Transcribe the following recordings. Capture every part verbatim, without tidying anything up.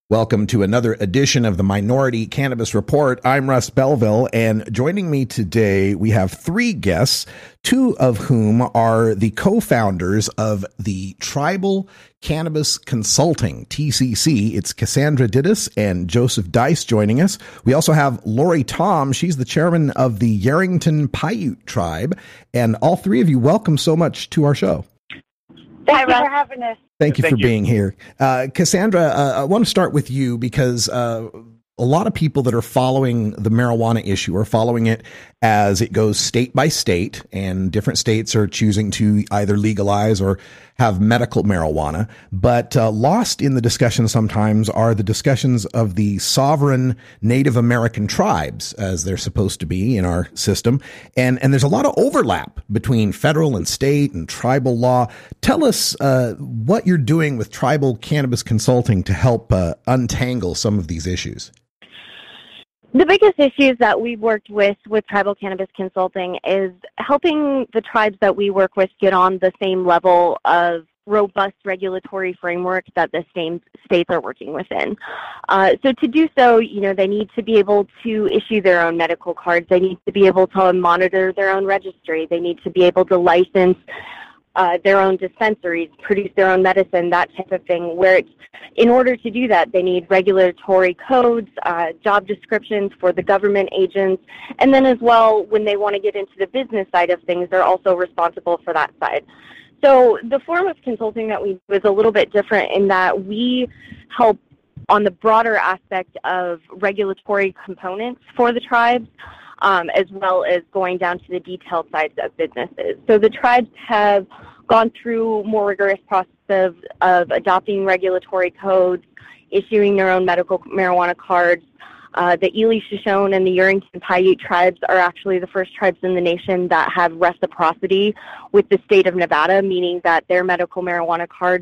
Welcome to another edition of the Minority Cannabis Report. I'm Russ Belville, and joining me today, we have three guests, two of whom are the co-founders of the Tribal Cannabis Consulting, T C C. It's Cassandra Dittus and Joseph Dice joining us. We also have Lori Tom. She's the chairman of the Yerington Paiute Tribe. And all three of you, welcome so much to our show. Thank you for having us. Thank you Thank for you. being here. Uh, Cassandra, uh, I want to start with you because uh, a lot of people that are following the marijuana issue are following it as it goes state by state, and different states are choosing to either legalize or have medical marijuana. But uh, lost in the discussion sometimes are the discussions of the sovereign Native American tribes, as they're supposed to be in our system. And, and there's a lot of overlap between federal and state and tribal law. Tell us uh, what you're doing with Tribal Cannabis Consulting to help uh, untangle some of these issues. The biggest issues that we've worked with with Tribal Cannabis Consulting is helping the tribes that we work with get on the same level of robust regulatory framework that the same states are working within. Uh, so to do so, you know, they need to be able to issue their own medical cards. They need to be able to monitor their own registry. They need to be able to license Uh, their own dispensaries, produce their own medicine, that type of thing, where it's, in order to do that, they need regulatory codes, uh, job descriptions for the government agents, and then as well, when they want to get into the business side of things, they're also responsible for that side. So the form of consulting that we do is a little bit different in that we help on the broader aspect of regulatory components for the tribes, Um, as well as going down to the detailed sides of businesses. So the tribes have gone through more rigorous process of, of adopting regulatory codes, issuing their own medical marijuana cards. Uh, the Ely Shoshone and the Yerington Paiute tribes are actually the first tribes in the nation that have reciprocity with the state of Nevada, meaning that their medical marijuana cards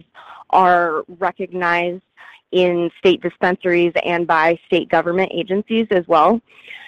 are recognized in state dispensaries and by state government agencies as well.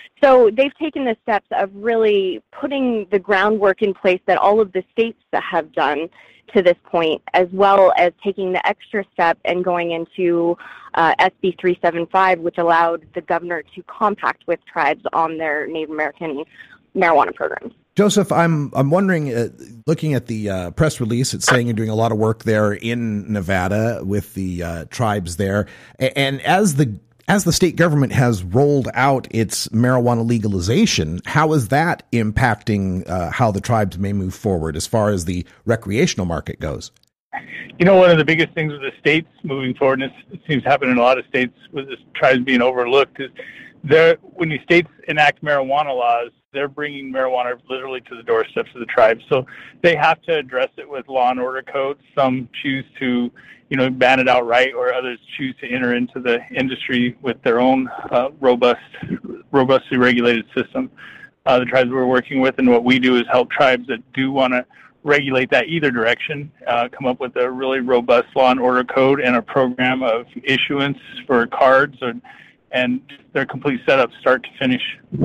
So they've taken the steps of really putting the groundwork in place that all of the states that have done to this point, as well as taking the extra step and going into uh, S B three seventy-five, which allowed the governor to compact with tribes on their Native American marijuana programs. Joseph, I'm I'm wondering, uh, looking at the uh, press release, it's saying you're doing a lot of work there in Nevada with the uh, tribes there, and, and as the As the state government has rolled out its marijuana legalization, how is that impacting uh, how the tribes may move forward as far as the recreational market goes? You know, one of the biggest things with the states moving forward, and it seems to happen in a lot of states with the tribes being overlooked, is there when the states enact marijuana laws, they're bringing marijuana literally to the doorsteps of the tribes. So they have to address it with law and order codes. Some choose to, you know, ban it outright, or others choose to enter into the industry with their own uh, robust, robustly regulated system. Uh, the tribes we're working with, and what we do is help tribes that do want to regulate that either direction, uh, come up with a really robust law and order code and a program of issuance for cards, or, and their complete setup start to finish.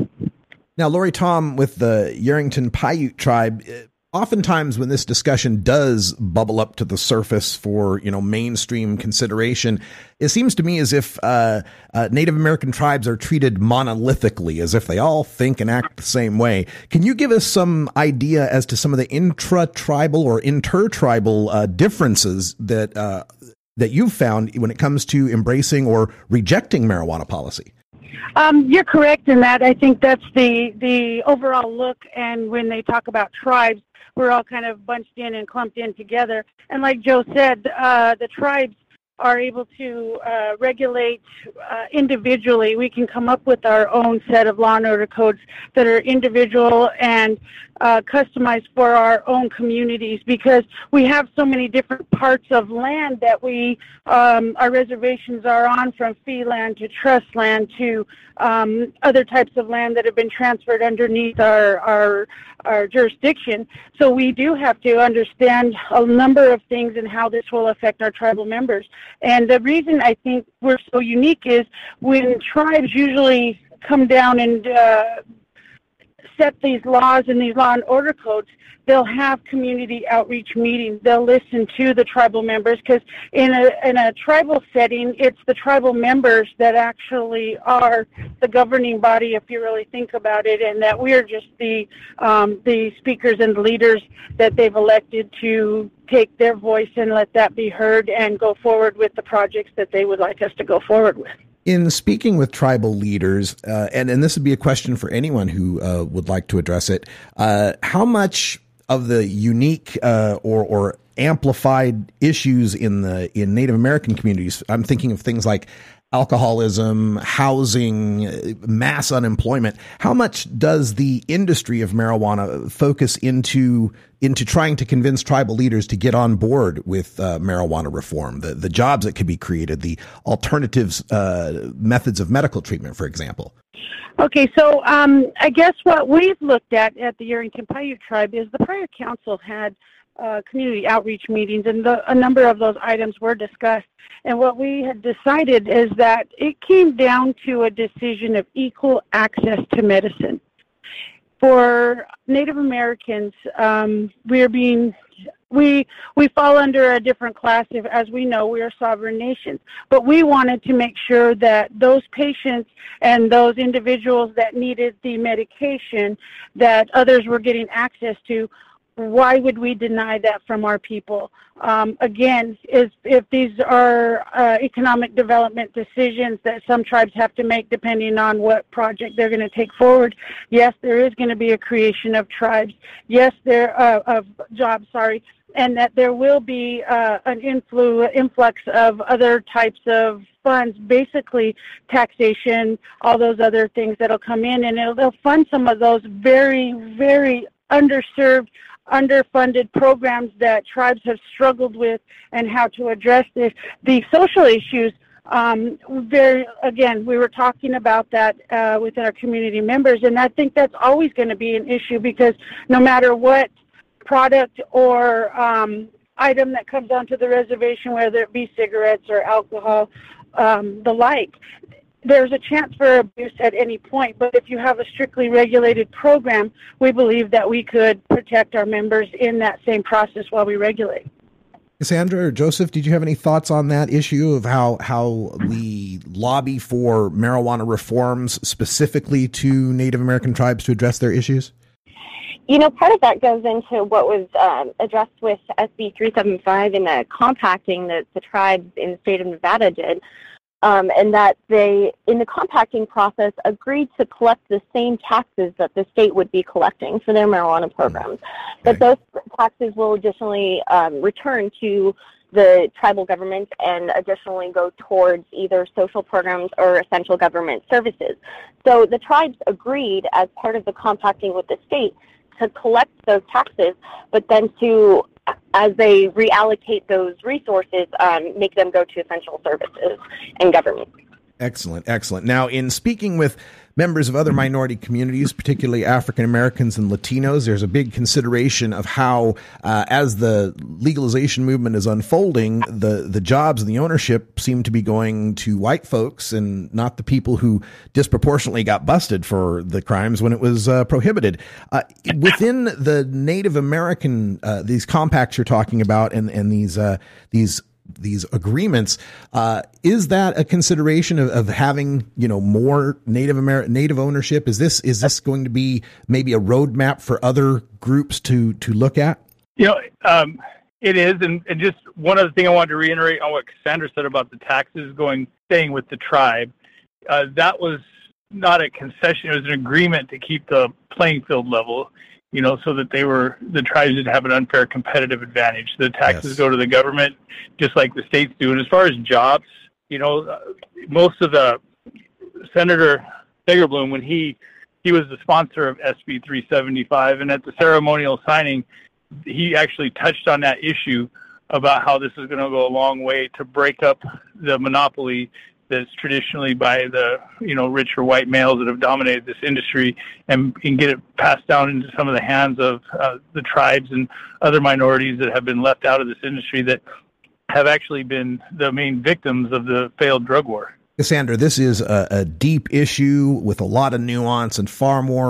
Now, Lori Tom, with the Yerington Paiute tribe, oftentimes when this discussion does bubble up to the surface for, you know, mainstream consideration, it seems to me as if uh, uh, Native American tribes are treated monolithically, as if they all think and act the same way. Can you give us some idea as to some of the intra-tribal or inter-tribal uh, differences that uh, that you've found when it comes to embracing or rejecting marijuana policy? Um, you're correct in that. I think that's the, the overall look, and when they talk about tribes, we're all kind of bunched in and clumped in together. And like Joe said, uh, the tribes are able to uh, regulate uh, individually. We can come up with our own set of law and order codes that are individual and uh, customized for our own communities, because we have so many different parts of land that we, um, our reservations are on, from fee land to trust land to um, other types of land that have been transferred underneath our, our, our jurisdiction. So we do have to understand a number of things and how this will affect our tribal members. And the reason I think we're so unique is when tribes usually come down and uh, set these laws and these law and order codes, they'll have community outreach meetings. They'll listen to the tribal members, because in a in a tribal setting, it's the tribal members that actually are the governing body, if you really think about it, and that we are just the um, the speakers and leaders that they've elected to take their voice and let that be heard and go forward with the projects that they would like us to go forward with. In speaking with tribal leaders, uh, and, and this would be a question for anyone who uh, would like to address it, uh, how much of the unique uh, or, or amplified issues in the in Native American communities, I'm thinking of things like alcoholism, housing, mass unemployment, how much does the industry of marijuana focus into into trying to convince tribal leaders to get on board with uh, marijuana reform, the, the jobs that could be created, the alternatives, uh, methods of medical treatment, for example? Okay, so um, I guess what we've looked at at the Arrington Paiute Tribe is the prior council had uh, community outreach meetings, and the, a number of those items were discussed. And what we had decided is that it came down to a decision of equal access to medicine. For Native Americans, um, we are being we we fall under a different class. If, as we know, we are sovereign nations. But we wanted to make sure that those patients and those individuals that needed the medication that others were getting access to, why would we deny that from our people? Um, again, is, if these are uh, economic development decisions that some tribes have to make depending on what project they're going to take forward, yes, there is going to be a creation of tribes. Yes, there uh, of jobs, sorry, and that there will be uh, an influ- influx of other types of funds, basically taxation, all those other things that'll come in, and it'll, they'll fund some of those very, very underserved, underfunded programs that tribes have struggled with, and how to address this. The social issues, um, very again, we were talking about that uh, with our community members, and I think that's always going to be an issue, because no matter what product or um, item that comes onto the reservation, whether it be cigarettes or alcohol, um, the like, there's a chance for abuse at any point. But if you have a strictly regulated program, we believe that we could protect our members in that same process while we regulate. Cassandra or Joseph, did you have any thoughts on that issue of how, how we lobby for marijuana reforms specifically to Native American tribes to address their issues? You know, part of that goes into what was um, addressed with S B three seventy-five and the compacting that the tribes in the state of Nevada did. Um, and that they, in the compacting process, agreed to collect the same taxes that the state would be collecting for their marijuana programs. But those taxes will additionally um, return to the tribal government and additionally go towards either social programs or essential government services. So the tribes agreed, as part of the compacting with the state, to collect those taxes, but then to, as they reallocate those resources, um, make them go to essential services and government. Excellent, excellent. Now, in speaking with members of other minority communities, particularly African Americans and Latinos, there's a big consideration of how, uh, as the legalization movement is unfolding, the, the jobs and the ownership seem to be going to white folks and not the people who disproportionately got busted for the crimes when it was uh, prohibited. Uh, within the Native American, uh, these compacts you're talking about, and, and these uh, these these agreements, uh, is that a consideration of, of having, you know, more Native American, Native ownership? Is this, is this going to be maybe a roadmap for other groups to, to look at? You know, um, it is. And, and just one other thing I wanted to reiterate on what Cassandra said about the taxes going, staying with the tribe. Uh, that was not a concession. It was an agreement to keep the playing field level, you know, so that they were, the tribes didn't have an unfair competitive advantage. The taxes yes. go to the government, just like the states do. And as far as jobs, you know, uh, most of the, Senator Fagerblum, when he, he was the sponsor of S B three seventy-five, and at the ceremonial signing, he actually touched on that issue about how this is going to go a long way to break up the monopoly that's traditionally by the, you know, richer white males that have dominated this industry, and, and get it passed down into some of the hands of uh, the tribes and other minorities that have been left out of this industry that have actually been the main victims of the failed drug war. Cassandra, this is a, a deep issue with a lot of nuance and far more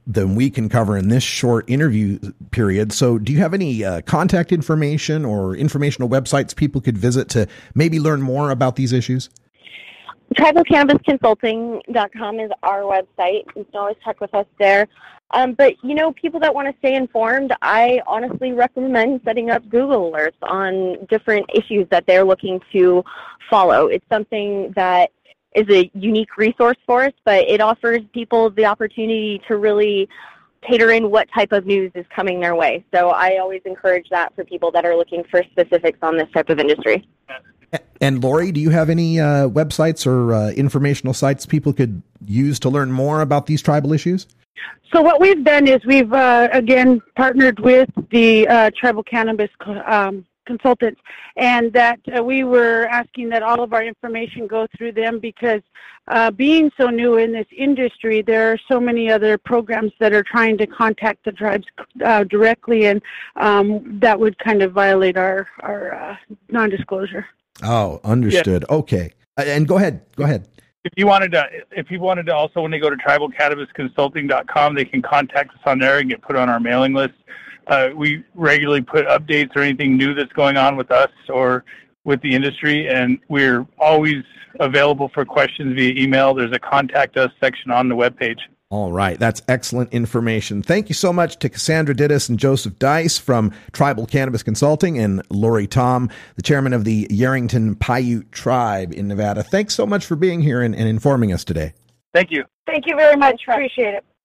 than we can cover in this short interview period. So do you have any uh, contact information or informational websites people could visit to maybe learn more about these issues? tribal cannabis consulting dot com is our website. You can always check with us there. Um, but, you know, people that want to stay informed, I honestly recommend setting up Google alerts on different issues that they're looking to follow. It's something that is a unique resource for us, but it offers people the opportunity to really cater in what type of news is coming their way. So I always encourage that for people that are looking for specifics on this type of industry. And Lori, do you have any uh, websites or uh, informational sites people could use to learn more about these tribal issues? So what we've done is we've, uh, again, partnered with the uh, Tribal Cannabis um, Consultants, and that uh, we were asking that all of our information go through them because uh, being so new in this industry, there are so many other programs that are trying to contact the tribes uh, directly, and um, that would kind of violate our, our uh, non-disclosure. Oh, understood. Yeah. Okay. And go ahead. Go ahead. If you wanted to, if people wanted to also, when they go to tribal cannabis consulting dot com, they can contact us on there and get put on our mailing list. Uh, we regularly put updates or anything new that's going on with us or with the industry, and we're always available for questions via email. There's a contact us section on the webpage. All right. That's excellent information. Thank you so much to Cassandra Dittus and Joseph Dice from Tribal Cannabis Consulting and Lori Tom, the chairman of the Yerington Paiute Tribe in Nevada. Thanks so much for being here and, and informing us today. Thank you. Thank you very much. Appreciate it.